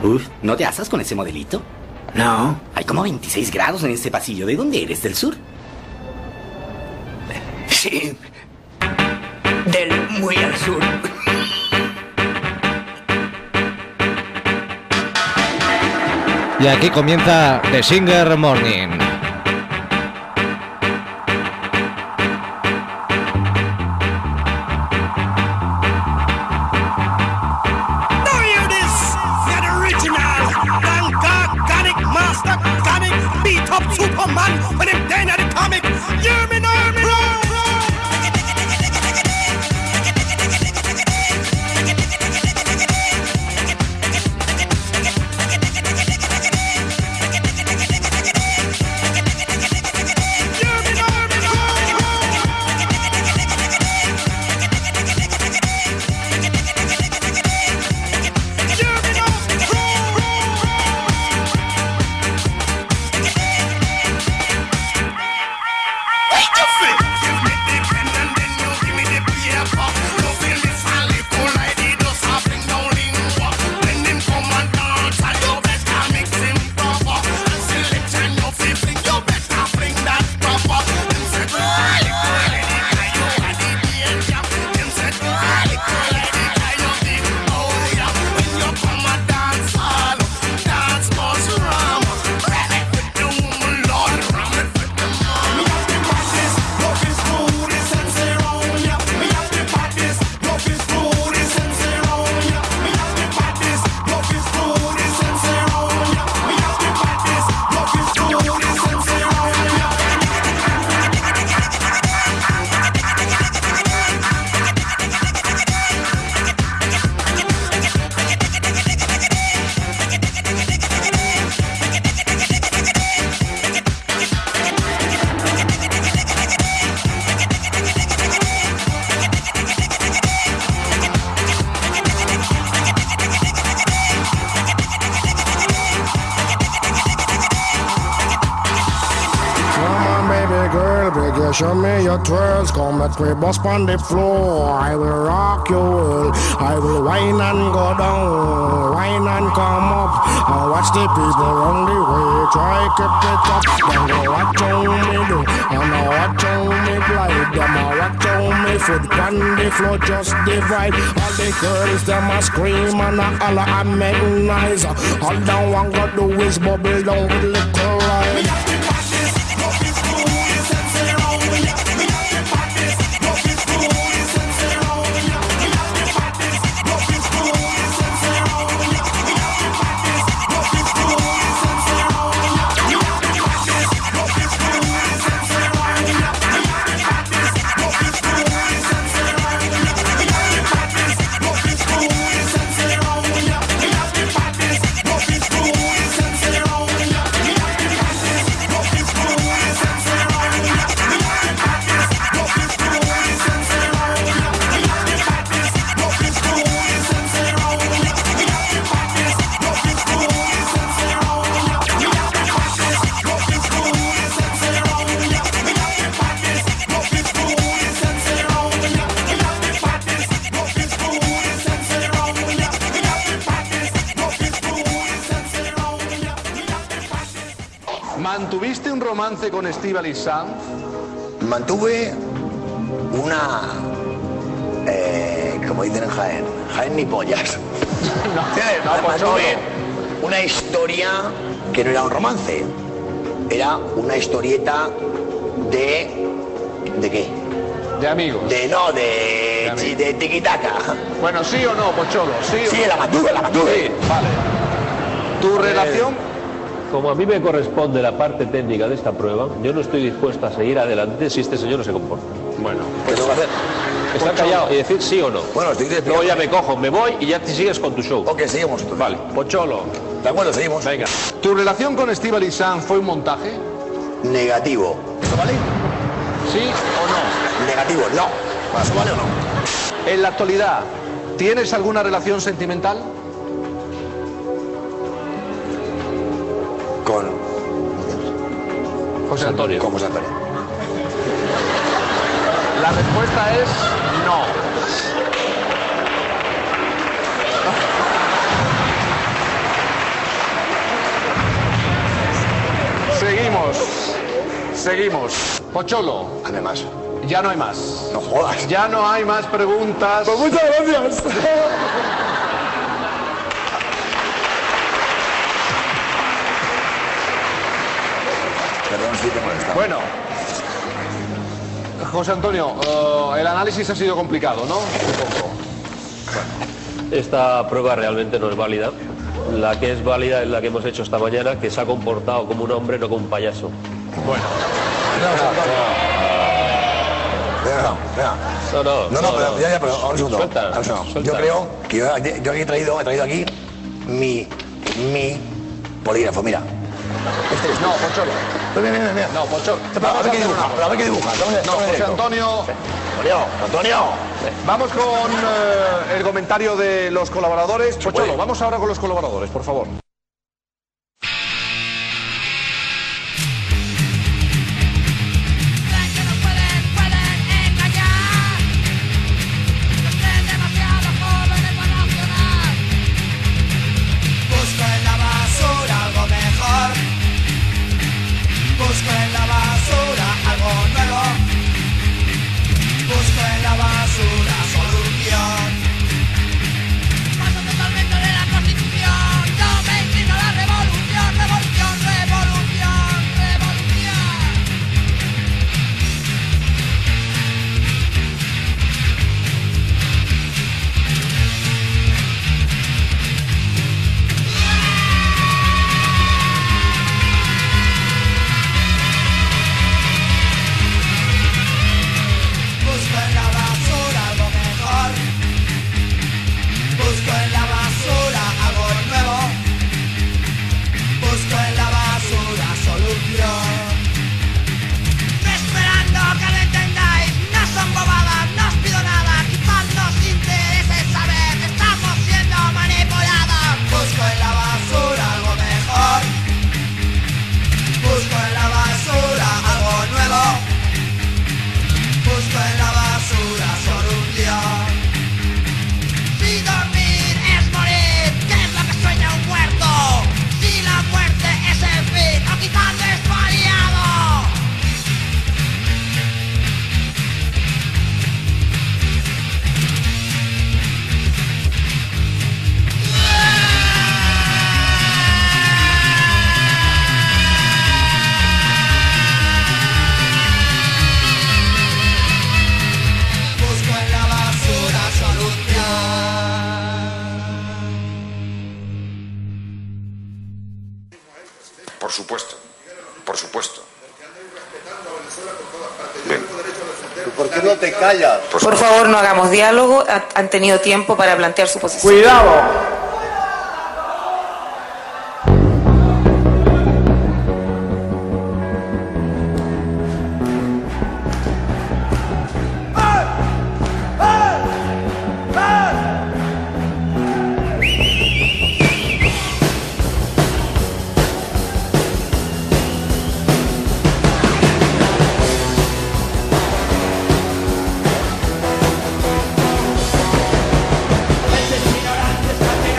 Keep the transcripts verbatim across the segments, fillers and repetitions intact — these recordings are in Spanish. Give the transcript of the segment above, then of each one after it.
Uf, ¿no te asas con ese modelito? No. Hay como veintiséis grados en este pasillo. ¿De dónde eres? ¿Del sur? Sí. Del muy al sur. Y aquí comienza The Singer Morning. Superman, when him down at the comic, hear me now, me show me your twirls, come let me bust on the floor. I will rock your world, I will whine and go down, whine and come up, and watch the people run the way, try keep it up. Then go watch how me do, and I watch how me glide. Them I watch how me foot on the floor, just divide. All the girls them a scream and a holler and make noise. All down one got do is bubble down with little light. ¿Mantuviste un romance con Estíbaliz Sanz? Mantuve una, eh, como dicen en Jaén, Jaén ni pollas. No, no, pues Mantuve una historia que no era un romance, era una historieta de... ¿de qué? De amigos. De no, de, de, de tiquitaca. Bueno, ¿sí o no, Pocholo? Sí, sí, o no? la mantuve, la mantuve. Sí, vale. ¿Tu relación? Como a mí me corresponde la parte técnica de esta prueba, yo no estoy dispuesto a seguir adelante si este señor no se comporta. Bueno, ¿qué tengo que hacer? Estar callado y decir sí o no. Bueno, estoy de Luego ya me cojo, me voy y ya te sigues con tu show. Ok, seguimos. Vale, Pocholo. De acuerdo, seguimos. Venga. ¿Tu relación con Estíbaliz Sanz fue un montaje? Negativo. ¿Eso vale? ¿Sí o no? Negativo, no. ¿Eso vale o no? En la actualidad, ¿tienes alguna relación sentimental? Con José Antonio. Con José Antonio. La respuesta es no. Seguimos. Seguimos. Pocholo. Hazme más. Ya no hay más. No jodas. Ya no hay más preguntas. Pues muchas gracias. Perdón si te molesta. Bueno. José Antonio, uh, el análisis ha sido complicado, ¿no? Un poco. Esta prueba realmente no es válida. La que es válida es la que hemos hecho esta mañana, que se ha comportado como un hombre, no como un payaso. Bueno. Venga, venga. No, no, No, no, pero ya, ya, pero un segundo. Suelta, Un segundo. suelta. Yo creo que yo, yo aquí he traído, he traído aquí mi, mi polígrafo, mira. Este es. No, Pocholo. Mira, mira, mira. No, Pocholo. A ver qué dibuja, a ver qué dibuja. No, José Antonio. Antonio, Antonio. Vamos con eh, el comentario de los colaboradores. Pocholo, vamos ahora con los colaboradores, por favor. Por supuesto, por supuesto. Bien. ¿Por qué no te callas? Por, por favor, no hagamos diálogo. Han tenido tiempo para plantear su posición. ¡Cuidado! Ignorantes,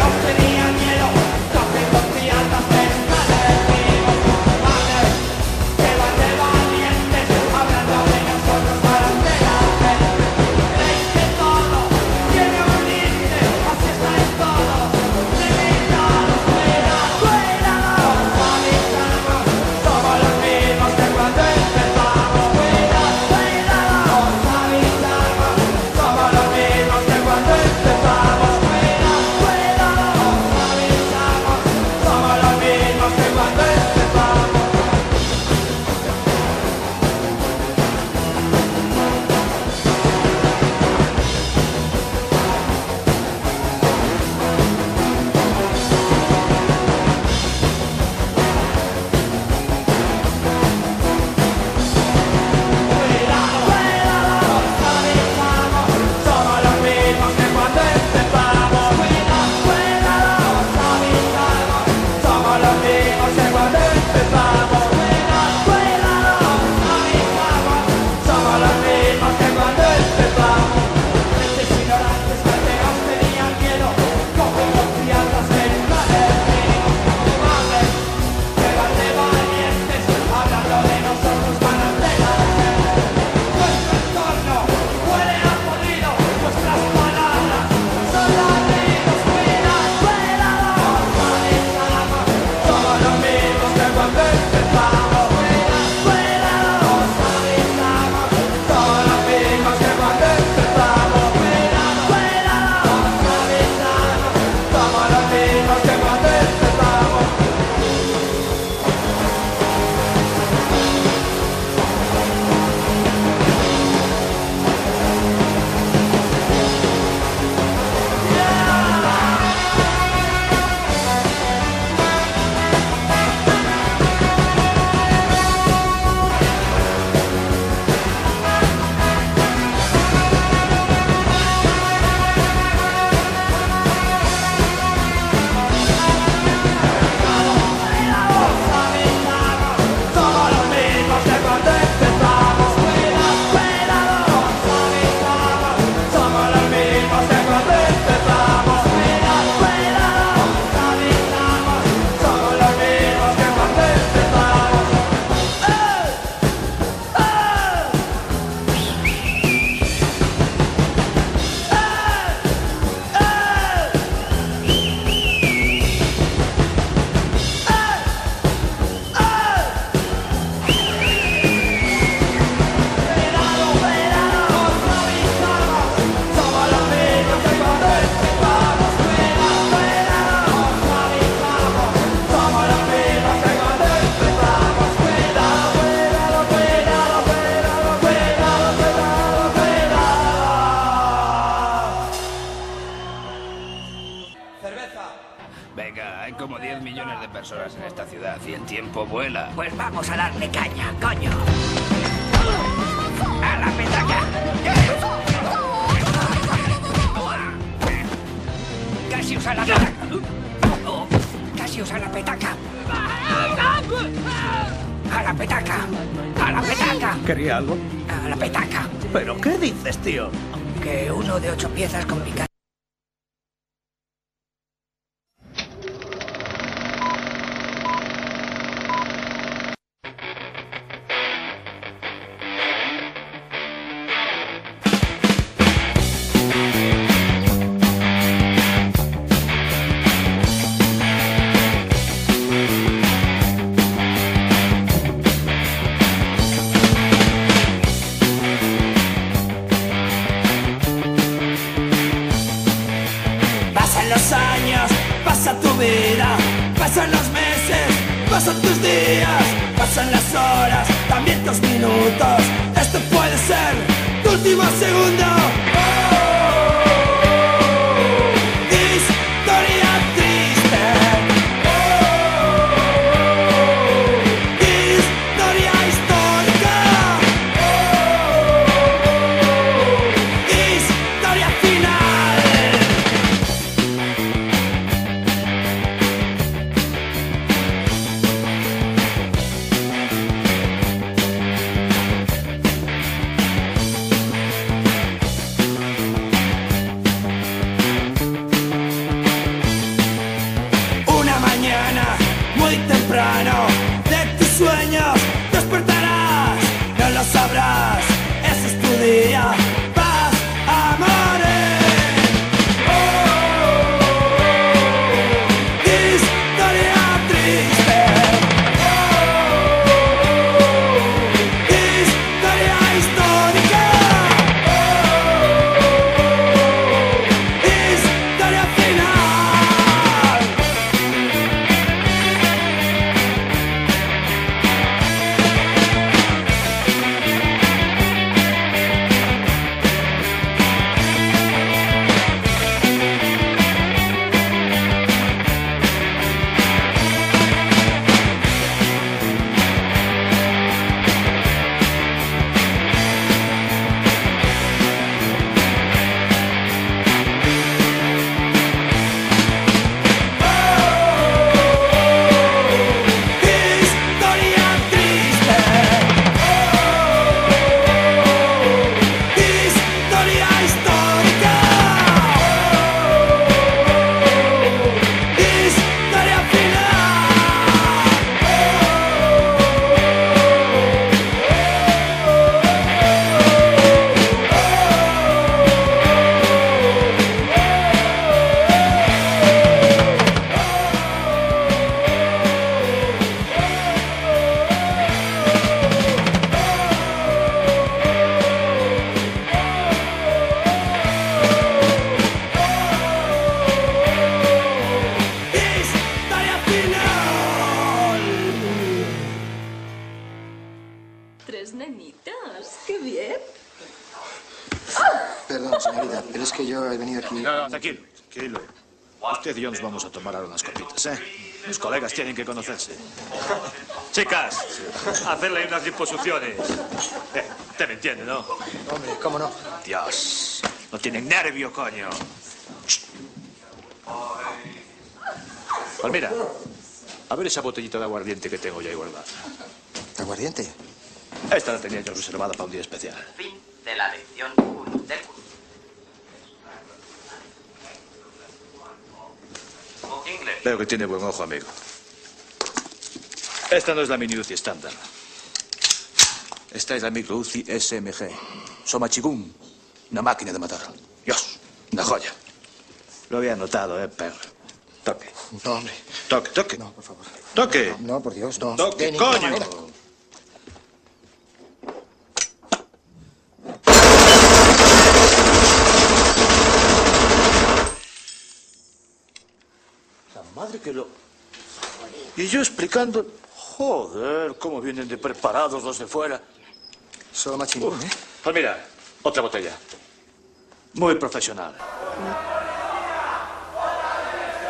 cerveza. Venga, hay como diez millones de personas en esta ciudad y el tiempo vuela. Pues vamos a darle caña, coño. ¡A la petaca! Casi usa la petaca. Casi usa la petaca. A la petaca. A la petaca. ¿Quería algo? A la petaca. ¿Pero qué dices, tío? Que uno de ocho piezas con picante. Pasan los años, pasa tu vida, pasan los meses, pasan tus días, pasan las horas, también tus minutos. Esto puede ser tu último segundo. Historia triste. Historia histórica. Historia final. Una mañana muy temprano de tus sueños despertarás, no lo sabrás, ese es tu día, vas a morir. Historia triste. Historia histórica. Historia final. Historia triste. Historia histórica. Historia final. Tres nenitas, qué bien. Perdón, señorita, pero es que yo he venido aquí... No, no, tranquilo, tranquilo. Usted y yo nos vamos a tomar ahora unas copitas, ¿eh? Los colegas tienen que conocerse. Chicas, hacerle unas liposucciones. Eh, te me entiende, ¿no? Hombre, ¿cómo no? Dios, no tienen nervio, coño. Palmira, a ver esa botellita de aguardiente que tengo ya ahí guardada. ¿Aguardiente? Esta la tenía yo reservada para un día especial. Fin de la lección uno del curso. Inglés. Veo que tiene buen ojo, amigo. Esta no es la mini U C I estándar. Esta es la micro U C I S M G. Somachigún. Una máquina de matar. Dios, una joya. Lo había notado, ¿eh, perro? Toque. No, hombre. Toque, toque. No, por favor. Toque. No, no, por Dios, no. Toque, De ninguna coño. manera. La madre que lo... Y yo explicando... Joder, cómo vienen de preparados los de fuera. Solo machingún, ¿eh? Pues mira, otra botella. Muy profesional.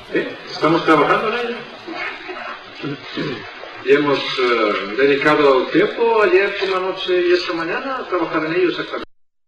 Sí, estamos trabajando en ello. Y hemos uh, dedicado tiempo ayer por la noche y esta mañana a trabajar en ello exactamente.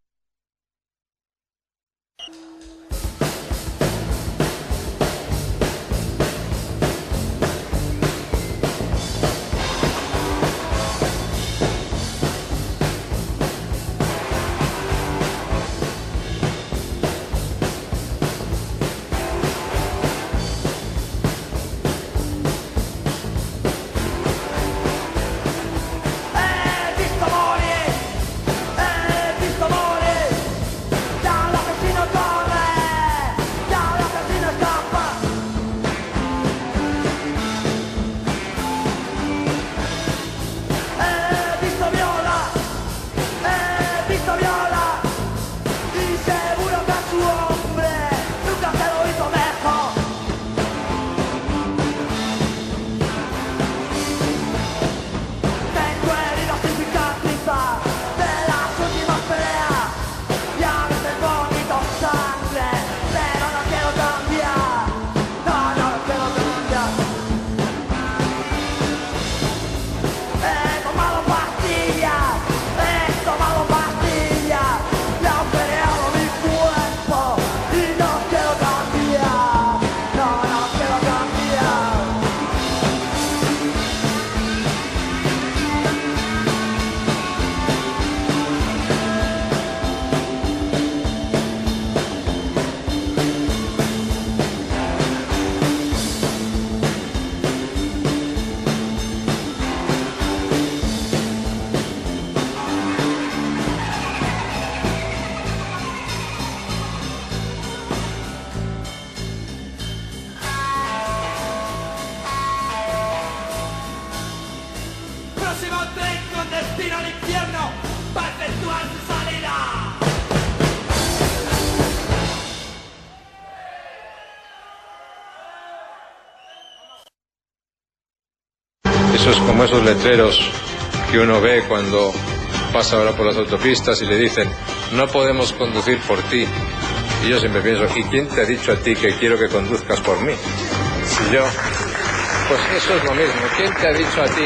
Eso es como esos letreros que uno ve cuando pasa ahora por las autopistas y le dicen, no podemos conducir por ti. Y yo siempre pienso, ¿y quién te ha dicho a ti que quiero que conduzcas por mí? Si yo... Pues eso es lo mismo. ¿Quién te ha dicho a ti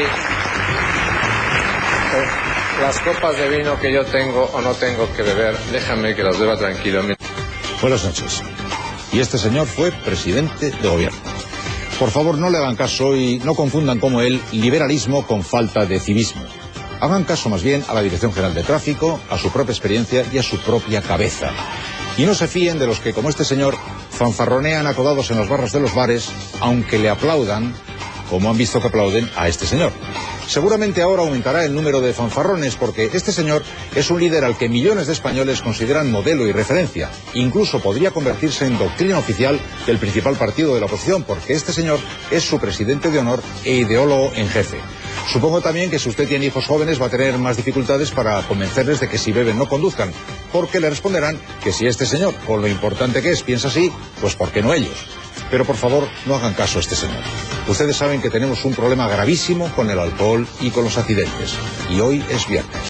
eh, las copas de vino que yo tengo o no tengo que beber? Déjame que las beba tranquilo. Buenas noches. Y este señor fue presidente de gobierno. Por favor, no le hagan caso y no confundan como él liberalismo con falta de civismo. Hagan caso más bien a la Dirección General de Tráfico, a su propia experiencia y a su propia cabeza. Y no se fíen de los que, como este señor, fanfarronean acodados en las barras de los bares, aunque le aplaudan, como han visto que aplauden a este señor. Seguramente ahora aumentará el número de fanfarrones porque este señor es un líder al que millones de españoles consideran modelo y referencia. Incluso podría convertirse en doctrina oficial del principal partido de la oposición porque este señor es su presidente de honor e ideólogo en jefe. Supongo también que si usted tiene hijos jóvenes va a tener más dificultades para convencerles de que si beben no conduzcan, porque le responderán que si este señor, con lo importante que es, piensa así, pues ¿por qué no ellos? Pero por favor, no hagan caso a este señor. Ustedes saben que tenemos un problema gravísimo con el alcohol y con los accidentes. Y hoy es viernes.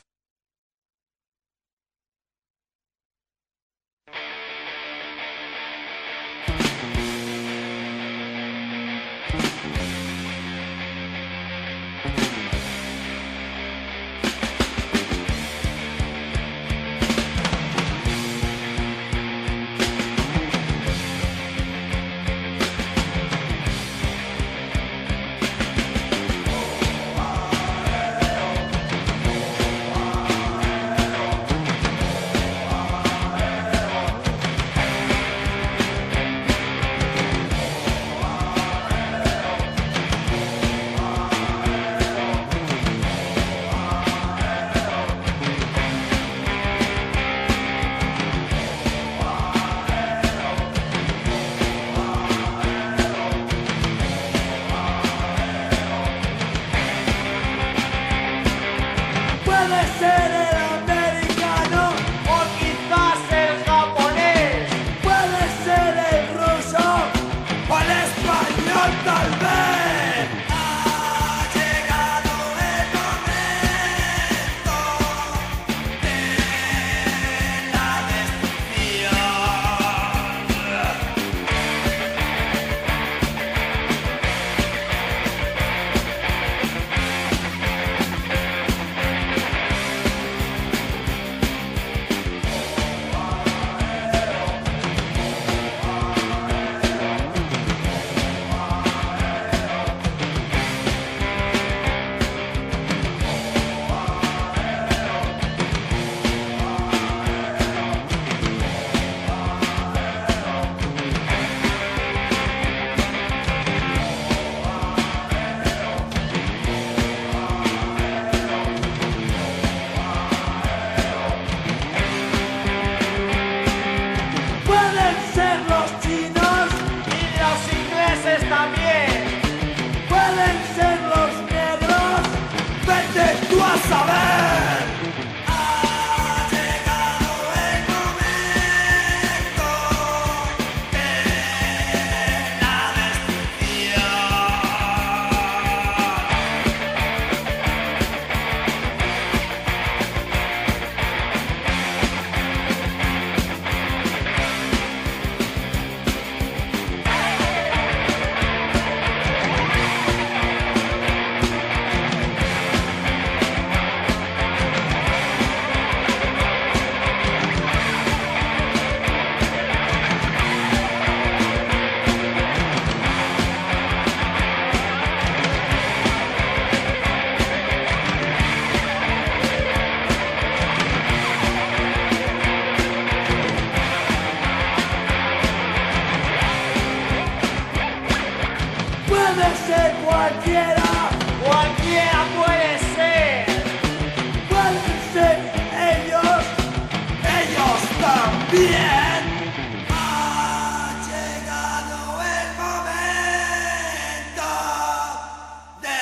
Puede ser cualquiera, cualquiera puede ser. Pueden ser ellos, ellos también. Ha llegado el momento de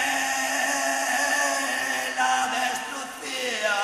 la destrucción.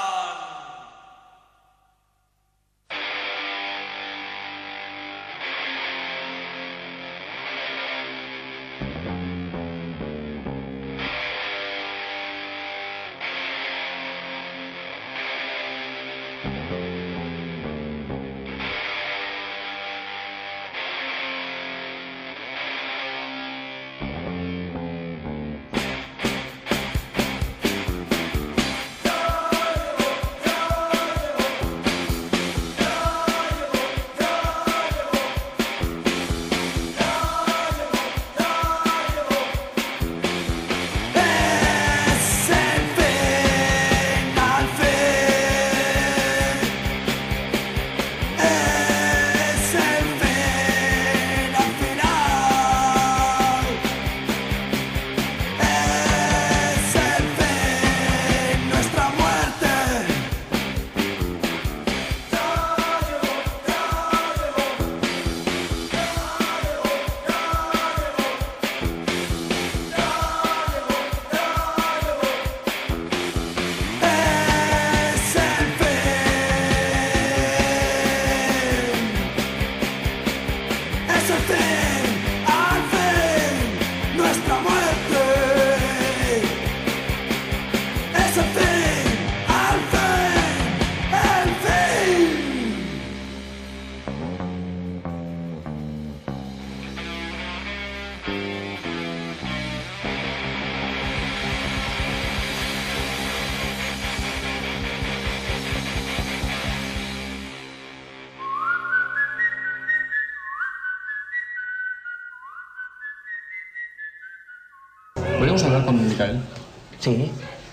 ¿Podríamos hablar con Micael? Sí.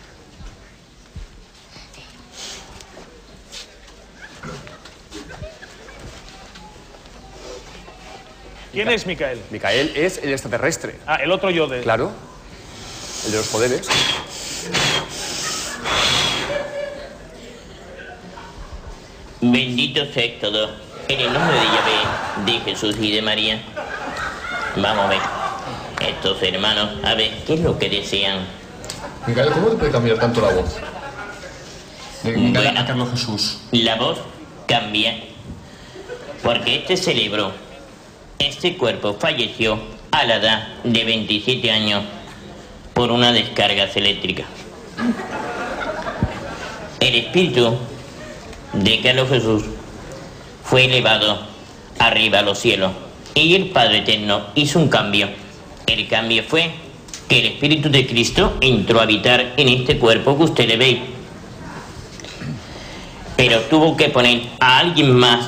¿Quién es Micael? Micael es el extraterrestre. Ah, el otro yo de... Claro. El de los poderes. Bendito sea todo. En el nombre de Yahvé, de Jesús y de María. Vamos a ver. Estos hermanos, a ver, ¿qué es lo que desean? Micael, ¿cómo te puede cambiar tanto la voz? De Micael Bueno, a Carlos Jesús. La voz cambia. Porque este cerebro, este cuerpo falleció a la edad de veintisiete años por una descarga eléctrica. El espíritu de Carlos Jesús fue elevado arriba a los cielos y el Padre Eterno hizo un cambio. El cambio fue que el Espíritu de Cristo entró a habitar en este cuerpo que usted le ve. Pero tuvo que poner a alguien más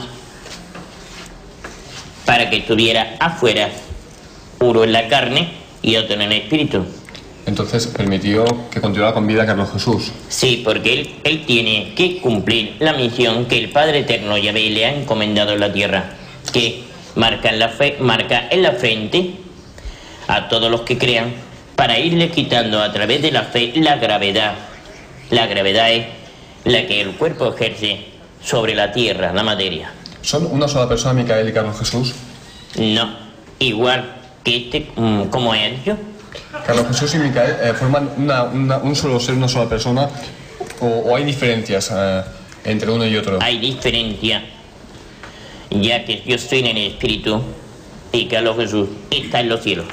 para que estuviera afuera, uno en la carne y otro en el espíritu. Entonces permitió que continuara con vida Carlos Jesús. Sí, porque él, él tiene que cumplir la misión que el Padre Eterno Yahvé le ha encomendado en la tierra, que marca en la, fe, marca en la frente a todos los que crean, para irle quitando a través de la fe la gravedad. La gravedad es la que el cuerpo ejerce sobre la tierra, la materia. ¿Son una sola persona, Micael y Carlos Jesús? No, igual que este, como he dicho. Carlos Jesús y Micael eh, forman una, una, un solo ser, una sola persona, o, o hay diferencias eh, entre uno y otro. Hay diferencia, ya que yo estoy en el espíritu y Carlos Jesús está en los cielos.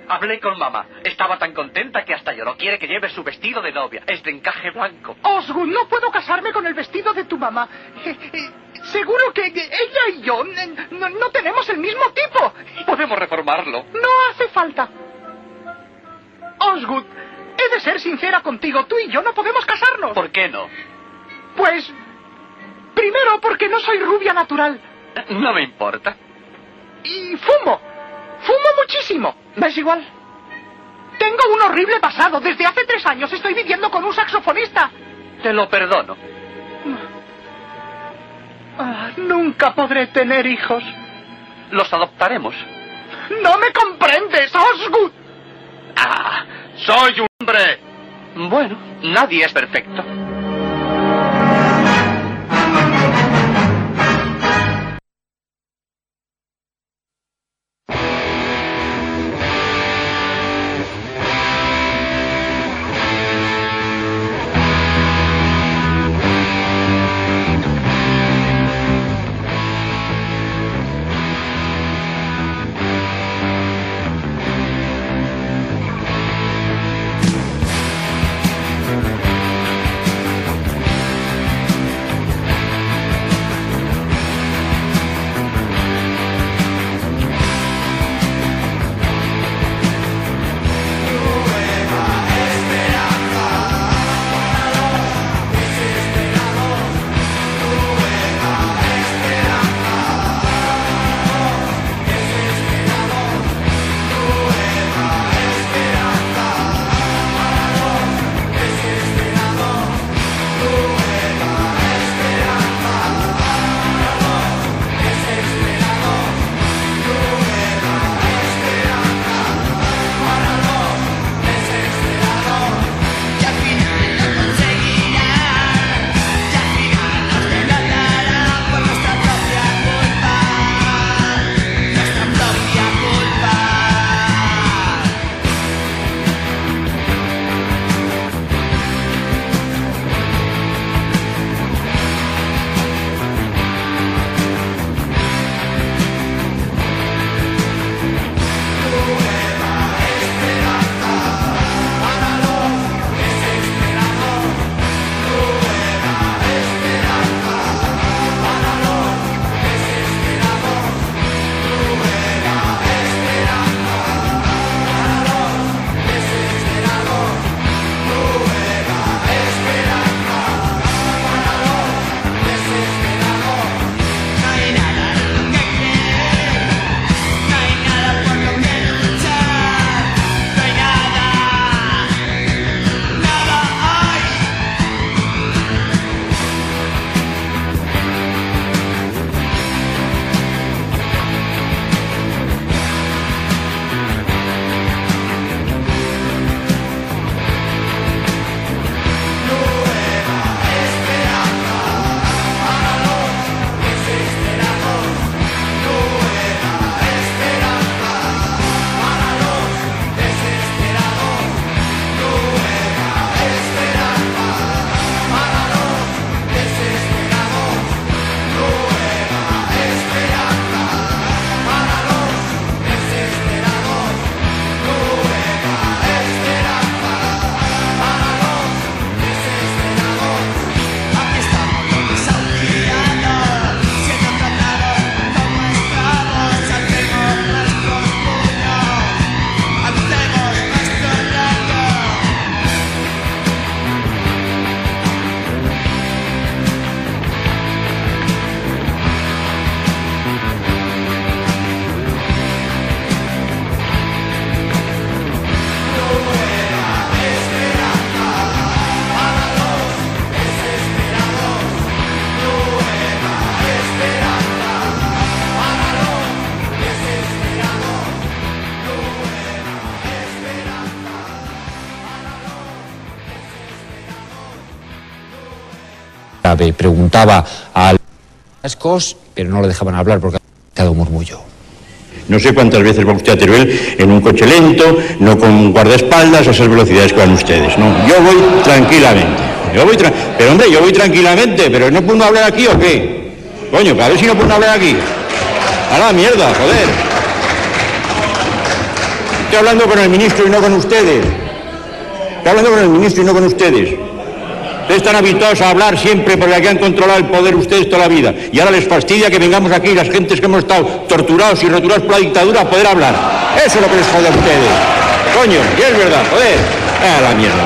Hablé con mamá. Estaba tan contenta que hasta lloró. Quiere que lleve su vestido de novia. Es de encaje blanco. Osgood, no puedo casarme con el vestido de tu mamá. Eh, eh, seguro que ella y yo eh, no, no tenemos el mismo tipo. Podemos reformarlo. No hace falta. Osgood, he de ser sincera contigo. Tú y yo no podemos casarnos. ¿Por qué no? Pues, primero porque no soy rubia natural. No me importa. Y fumo. Fumo muchísimo. ¿Ves igual? Tengo un horrible pasado. Desde hace tres años estoy viviendo con un saxofonista. Te lo perdono. Ah, nunca podré tener hijos. Los adoptaremos. ¡No me comprendes, Osgood! ¡Ah! ¡Soy un hombre! Bueno, nadie es perfecto. Preguntaba a Ascos, pero no lo dejaban hablar porque ha quedado un murmullo. No sé cuántas veces va usted a Teruel en un coche lento, no con guardaespaldas, a esas velocidades que van ustedes, ¿no? Yo voy tranquilamente, yo voy tra pero hombre, yo voy tranquilamente, pero ¿no puedo hablar aquí o qué? Coño, a ver si no puedo hablar aquí. A la mierda, joder. Estoy hablando con el ministro y no con ustedes. Estoy hablando con el ministro y no con ustedes. Ustedes están habituados a hablar siempre porque aquí han controlado el poder ustedes toda la vida. Y ahora les fastidia que vengamos aquí las gentes que hemos estado torturados y roturados por la dictadura a poder hablar. Eso es lo que les jode a ustedes. Coño, y es verdad, joder. A la mierda.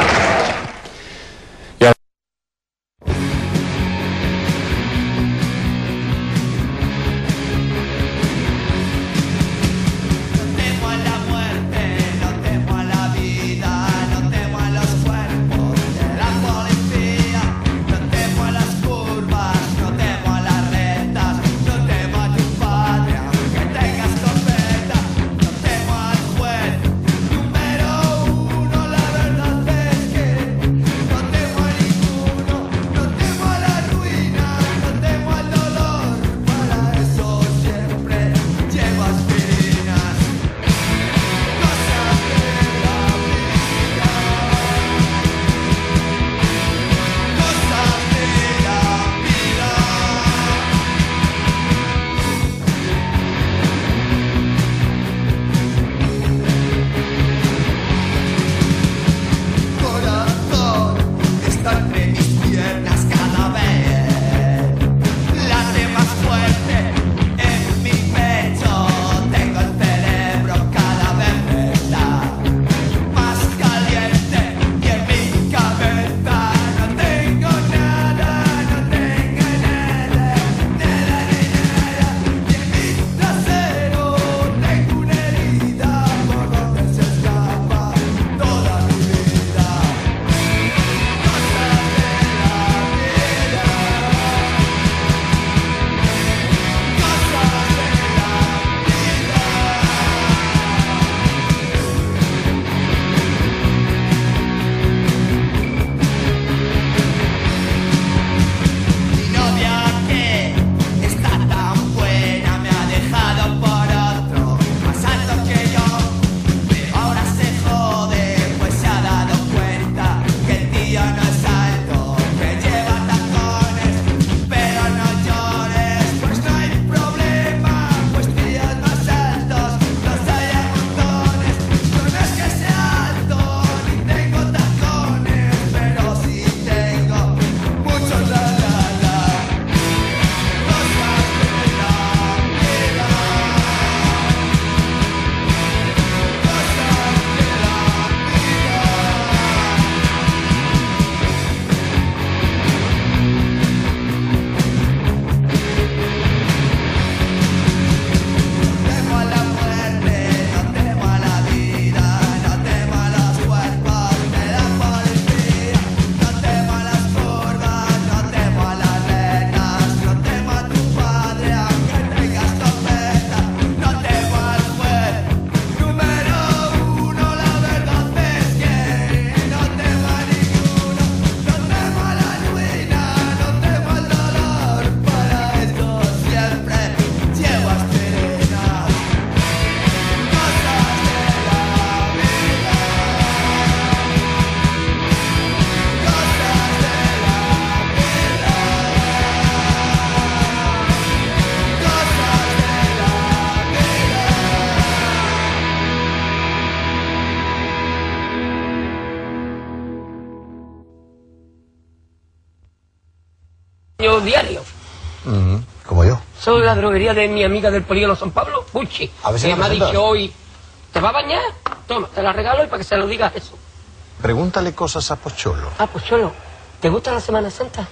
Diario. Uh-huh. Como yo. Soy la droguería de mi amiga del Polígono San Pablo, Puchi. A ver si que me me ha presentas. dicho hoy, ¿te va a bañar? Toma, te la regalo y para que se lo digas eso. Pregúntale cosas a Pocholo. Ah, Pocholo, ¿te gusta la Semana Santa?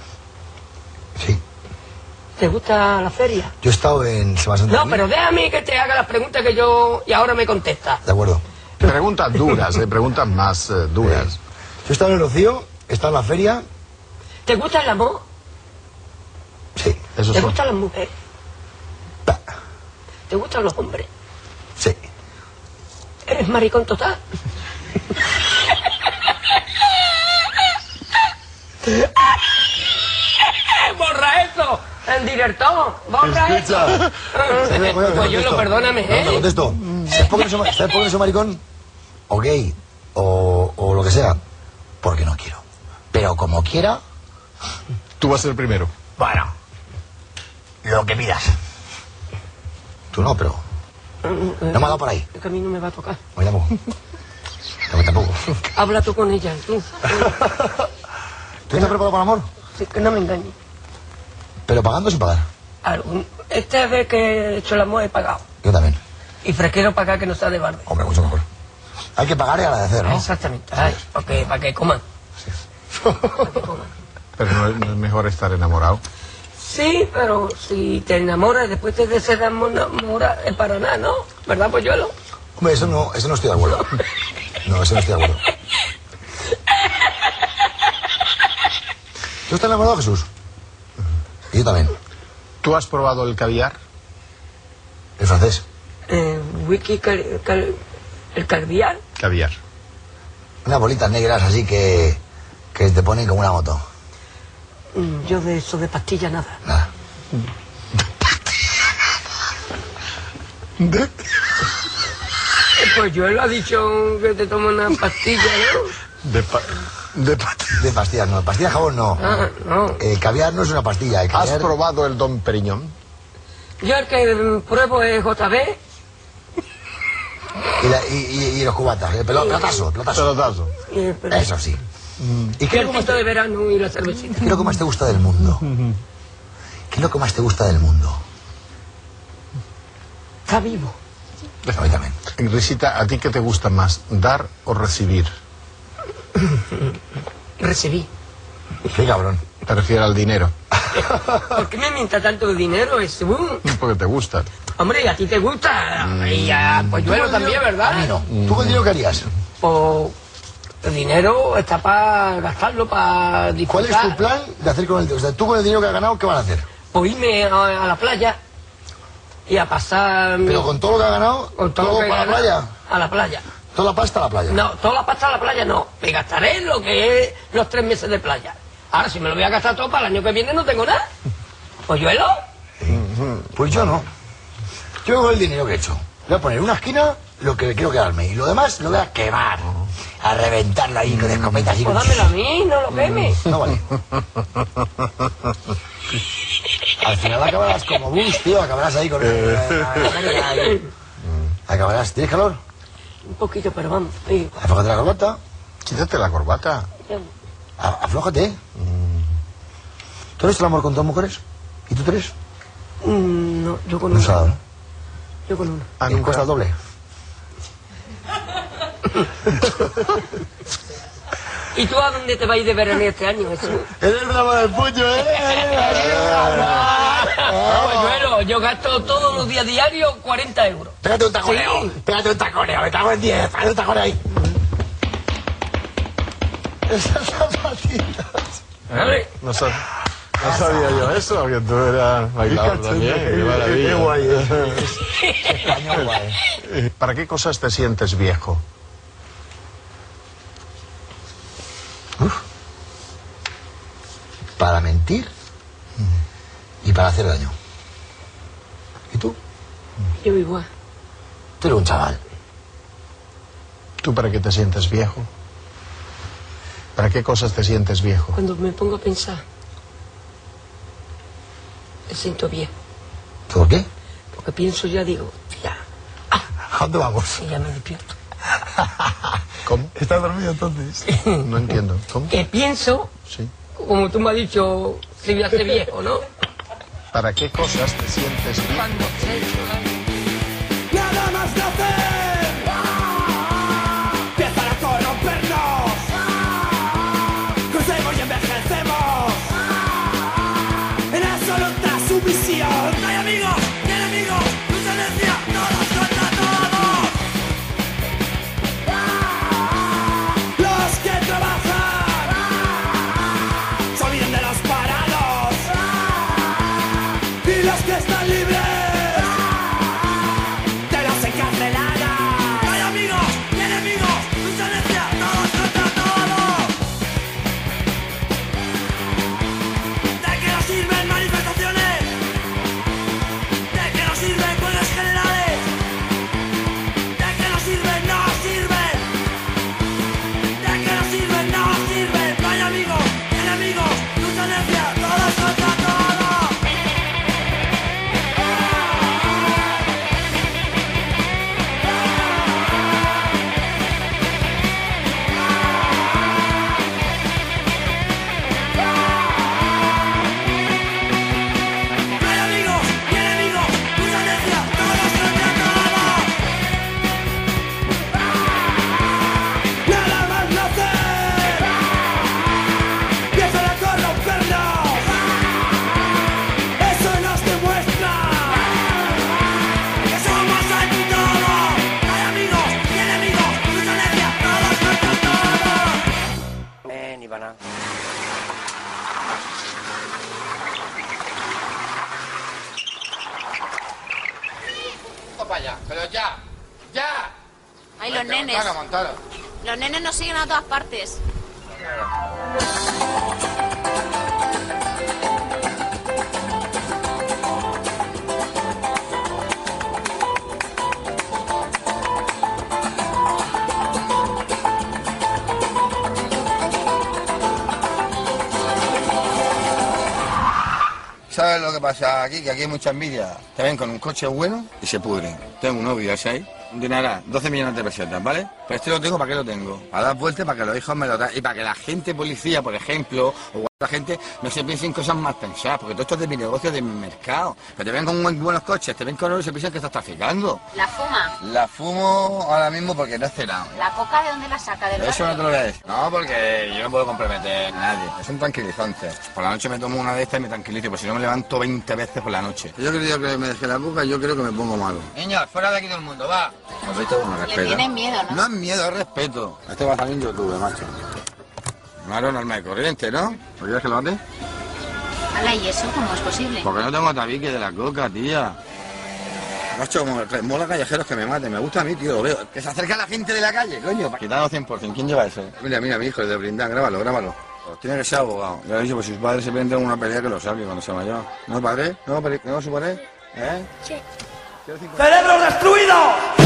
Sí. ¿Te gusta la feria? Yo he estado en Semana Santa. No, pero déjame que te haga las preguntas que yo... y ahora me contesta. De acuerdo. Preguntas duras, eh, preguntas más eh, duras. Sí. Yo he estado en el Rocío, he estado en la feria. ¿Te gusta el amor? Sí. Eso ¿Te son. gustan las mujeres? ¿Te gustan los hombres? Sí. ¿Eres maricón total? ¡Borra eso! ¡El director! ¡Borra Escucha. eso! Pues yo lo perdóname, No, ¿eh? te contesto. ¿Sabes por qué no soy, ¿sabes por qué no soy maricón? O gay, o, o lo que sea. Porque no quiero. Pero como quiera... Tú vas a ser el primero. Bueno. Lo que pidas. Tú no, pero... No me ha dado por ahí. Es que a mí no me va a tocar. A mí tampoco. A mí tampoco. Habla tú con ella, tú. ¿Tú estás preparado para el amor? Sí, que no me engañes. ¿Pero pagando o sin pagar? Algún- Esta vez que he hecho el amor he pagado. Yo también. Y prefiero pagar que no sea de barbe. Hombre, mucho mejor. Hay que pagar y agradecer, ¿no? Exactamente. Ay, porque, para que coman. Pero no es, no es mejor estar enamorado. Sí, pero si te enamoras, después te desenamoras, es para nada, ¿no? ¿Verdad, Polluelo? Hombre, eso no, eso no estoy de acuerdo. No, eso no estoy de acuerdo. ¿Tú estás enamorado, Jesús? Y yo también. ¿Tú has probado el caviar? ¿El francés? Eh, wiki, cal, cal, el caviar. Caviar. Unas bolitas negras así que, que te ponen como una moto. Mm, Yo de eso de pastilla nada. Nada. ¿De? Pues yo lo ha dicho que te toma una pastilla, ¿no? De, pa de, pa de pastillas no, pastillas de jabón no. Ah, no. El caviar no es una pastilla. El caviar... ¿Has probado el Dom Perignon? Yo el que pruebo es J B. Y, la, y, y, y los cubatas, el pelo, pelotazo, pelotazo. Pelotazo. Eso sí. Mm. ¿Y qué es lo que más te... de verano y la cervecita? ¿Qué es lo que más te gusta del mundo? ¿Qué es lo que más te gusta del mundo? Está vivo. A mí también. Risita, ¿a ti qué te gusta más, dar o recibir? Recibí. Qué cabrón. Te refiero al dinero. ¿Por qué me mienta tanto el dinero? Es, uh, Porque te gusta. hombre, y a ti te gusta. Y a Polluelo también, ¿verdad? A mí no. ¿Tú con el dinero qué harías? Pues el dinero está para gastarlo, para disfrutar. ¿Cuál es tu plan de hacer con el dinero? O sea, tú con el dinero que has ganado, ¿qué vas a hacer? Pues irme a, a la playa y a pasar... ¿Pero con todo lo que has ganado? Con todo, ¿todo lo que para he la ganado, playa? A la playa. ¿Toda la pasta a la playa? No, toda la pasta a la playa no. Me gastaré lo que es los tres meses de playa. Ahora, si me lo voy a gastar todo para el año que viene, no tengo nada. ¿Polluelo? Pues yo no. Yo con el dinero que he hecho, voy a poner en una esquina lo que quiero quedarme y lo demás lo voy a quemar. A reventarlo ahí con escopeta así. Pues dámelo a mí, no lo quemes. No vale. Al final acabarás como Bush, tío, acabarás ahí con... Acabarás... ¿Tienes calor? Un poquito, pero vamos. Sí. Aflójate la corbata. Quítate la corbata. A aflójate. ¿Tú eres el amor con dos mujeres? ¿Y tú tres? Mm, no, yo con No una. sabes, ¿no? Yo con una. Ah, ¿nunca está el doble? ¿Y tú a dónde te vas a ir de verano este año, Jesús? Eres el drama del puño, ¿eh? Polluelo, yo gasto todos los días diarios cuarenta euros. Pégate un taconeo. Sí. Pégate un taconeo. Me cago en diez. Pégate un taconeo ahí. Esas zapatitas. ¿Vale? No, sab no sabía yo eso, que tú eras bailador también. Qué maravilla. Qué guay es. Qué guay. ¿Para qué cosas te sientes viejo? Uf. Para mentir y para hacer daño. ¿Y tú? Yo igual. Tú eres un chaval. ¿Tú para qué te sientes viejo? ¿Para qué cosas te sientes viejo? Cuando me pongo a pensar, me siento bien. ¿Por qué? Porque pienso ya, digo, ya. ¿A dónde vamos? Y ya me despierto. ¿Cómo? ¿Estás dormido entonces? No entiendo. ¿Cómo? Que pienso, Sí. como tú me has dicho, si voy a ser viejo, ¿no? ¿Para qué cosas te sientes viejo? Cuando sé, Nada más nacer, empiezan a corrompernos. Crecemos y envejecemos en absoluta sumisión. No hay amigos, ni enemigos, tu tendencia, todos contra todos. Los que trabajan se olvidan de los parados y los que están libres nenes. Montano, Montano. Los nenes nos siguen a todas partes. ¿Sabes lo que pasa aquí? Que aquí hay mucha envidia. Te ven con un coche bueno y se pudren. Tengo un novio, ese ahí. Un dinará, doce millones de pesetas, ¿vale? Pero este lo tengo, ¿para qué lo tengo? Para dar vueltas, para que los hijos me lo traigan. Y para que la gente, policía, por ejemplo, o la gente, no se piense en cosas más pensadas. Porque todo esto es de mi negocio, de mi mercado. Pero te ven con buen- buenos coches, te ven con oro y se piensan que estás traficando. La fuma. La fumo ahora mismo porque no he cenado. ¿La coca de dónde la saca? ¿Del Eso no barrio? te lo voy a decir. No, porque yo no puedo comprometer a nadie. Es un tranquilizante. Por la noche me tomo una de estas y me tranquilizo, pues si no me levanto veinte veces por la noche. Yo creo que me dejé la coca y yo creo que me pongo malo. Niños, fuera de aquí todo el mundo, va. ¿Has visto? Bueno, Le respeto. tienes miedo, ¿no? No es miedo, es respeto. Este va a salir en YouTube, macho. Claro, normal y corriente, ¿no? ¿Por quieres que lo hace? Ala, ¿y eso cómo es posible? Porque no tengo tabique de la coca, tía. Macho, como que mola callejeros que me maten. Me gusta a mí, tío, lo veo. Que se acerca la gente de la calle, coño. Quitado cien por ciento. ¿Quién lleva eso? Mira, mira, mi hijo, el de Brindán. Grábalo, grábalo. Pues tiene que ser abogado. Ya lo he dicho, pues si sus padres se ven en una pelea que lo saque cuando se vaya. ¿No, padre? ¿No, padre? ¿No, su padre? ¿Eh? Sí. ¡Cerebro destruido!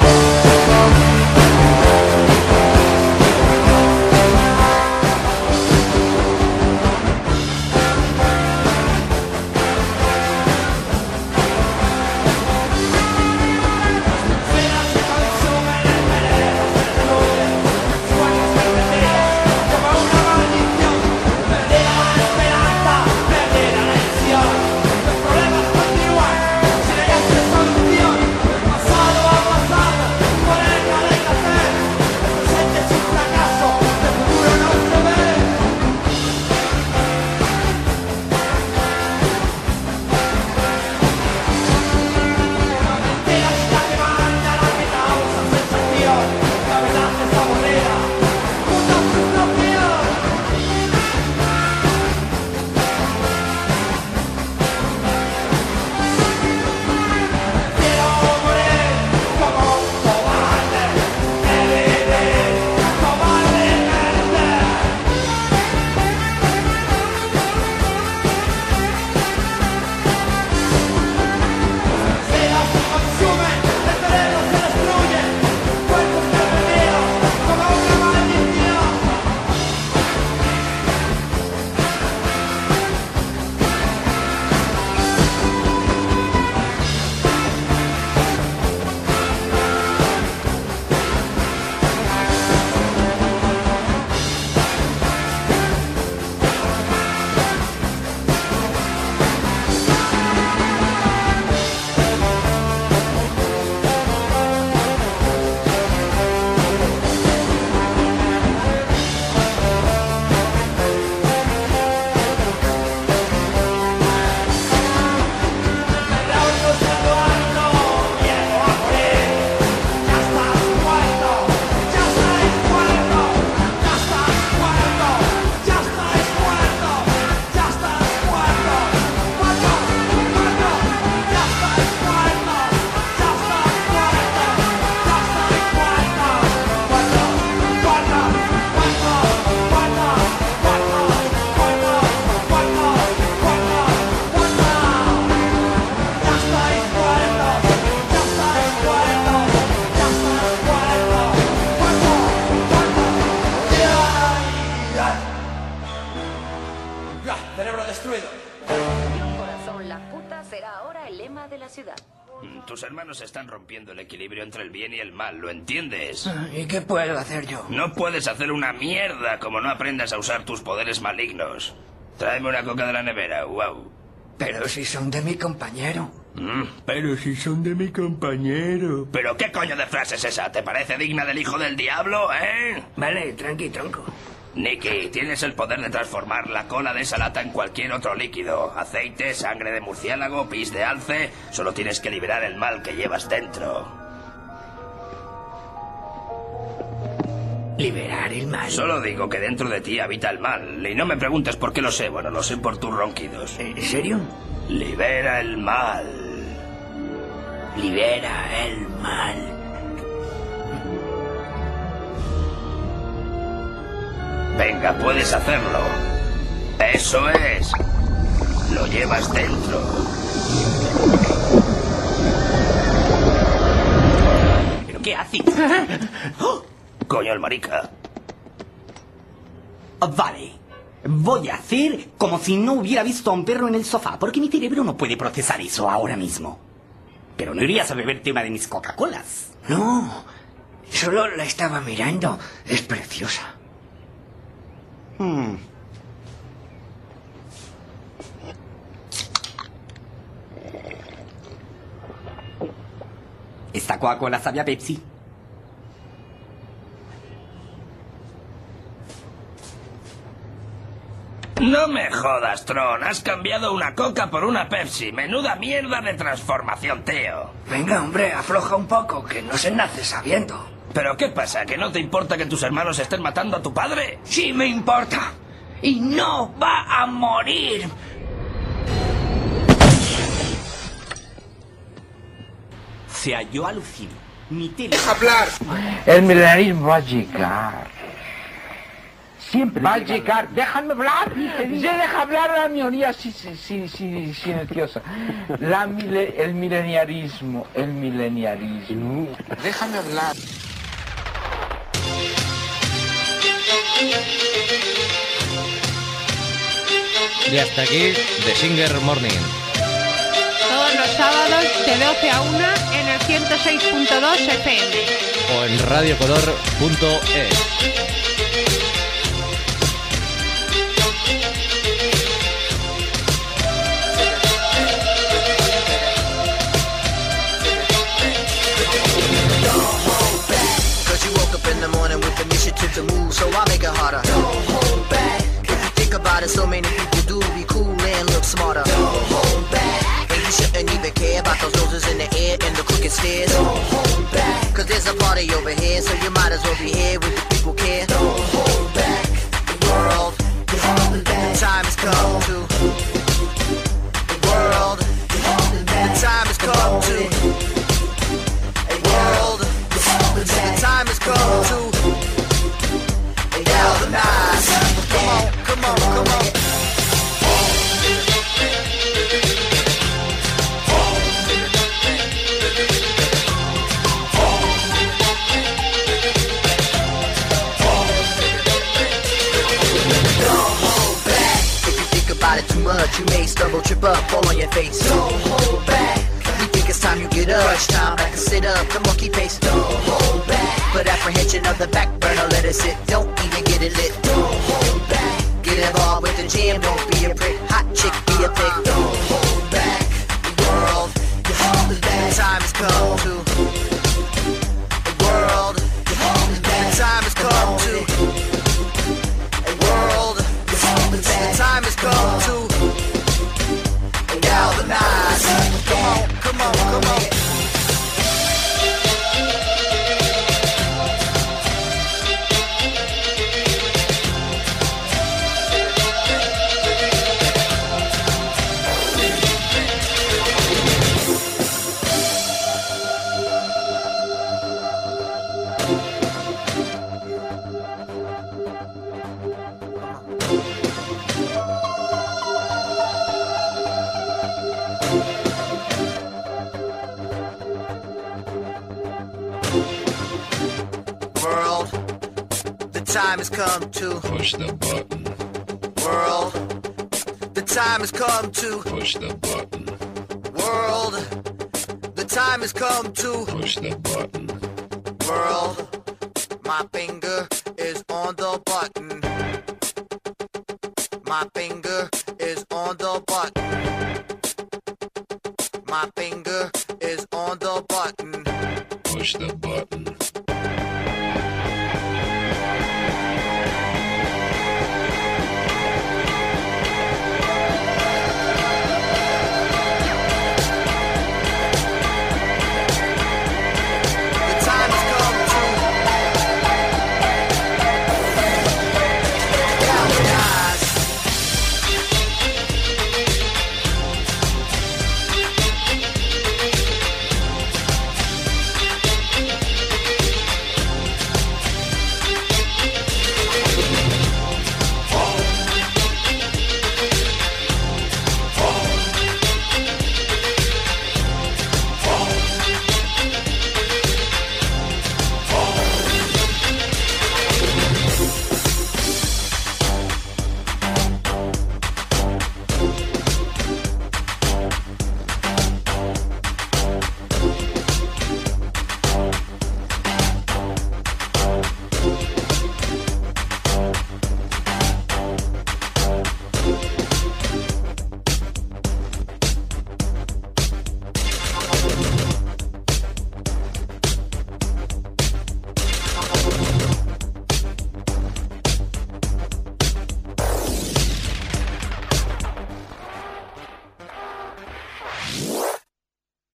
Cerebro destruido. Corazón, la puta será ahora el lema de la ciudad. Tus hermanos están rompiendo el equilibrio entre el bien y el mal, ¿lo entiendes? ¿Y qué puedo hacer yo? No puedes hacer una mierda como no aprendas a usar tus poderes malignos. Tráeme una coca de la nevera, wow. Pero si son de mi compañero. Mm, pero si son de mi compañero. ¿Pero qué coño de frase es esa? ¿Te parece digna del hijo del diablo, eh? Vale, tranqui, tronco. Nicky, tienes el poder de transformar la cola de esa lata en cualquier otro líquido. Aceite, sangre de murciélago, pis de alce. Solo tienes que liberar el mal que llevas dentro. ¿Liberar el mal? Solo digo que dentro de ti habita el mal. Y no me preguntes por qué lo sé. Bueno, lo sé por tus ronquidos. ¿En serio? Libera el mal. Libera el mal. Venga, puedes hacerlo. Eso es. Lo llevas dentro. ¿Pero qué haces? ¡Oh! Coño, el marica. Vale. Voy a hacer como si no hubiera visto a un perro en el sofá, porque mi cerebro no puede procesar eso ahora mismo. Pero no irías a beberte una de mis Coca-Colas. No, solo la estaba mirando. Es preciosa. Hmm. Esta Coca-Cola sabe a Pepsi. No me jodas, Tron. Has cambiado una Coca por una Pepsi. Menuda mierda de transformación, tío. Venga, hombre, afloja un poco, que no se nace sabiendo. ¿Pero qué pasa? ¿Que no te importa que tus hermanos estén matando a tu padre? Sí me importa. Y no va a morir. O sea, yo alucino. Mi tele... ¡Deja hablar! El milenarismo va a llegar. Siempre va a llegar. ¡Déjame hablar! Se deja hablar a la minoría sí, sí, sí, sí, silenciosa. La mile, el mileniarismo. El mileniarismo. Déjame hablar. Y hasta aquí The Singer Morning. Todos los sábados de doce a una en el ciento seis punto dos F M. O en radiocolor punto es. To move, so I make it harder. Don't hold back. If you think about it, so many people do be cool and look smarter. Don't hold back. And you shouldn't even care about those noses in the air and the crooked stairs. Don't hold back. Cause there's a party over here, so you might as well be here with the people care. Don't hold back. The world, the time has come to. The world, the time has come to. The world, the time has come to. Galvanize. Come on, come on, come on. Don't hold back. If you think about it too much, you may stumble, trip up, fall on your face. Don't hold back. You think it's time you get up. Crunch time, back and sit up, the monkey pace. Don't hold back. Put apprehension of the back burner, let it sit. Don't even get it lit. Don't hold back. Get involved with the jam, don't be a prick. Hot chick, be a pig. Don't hold back. The world, the time has come to. The world, the time has come to. The world, the time has come to. Galvanize. Come on, come on, come on. World, the time has come to push the button. World, the time has come to push the button. World, the time has come to push the button. World, my finger is on the button. My finger is on the button. My finger is on the button. Push the button.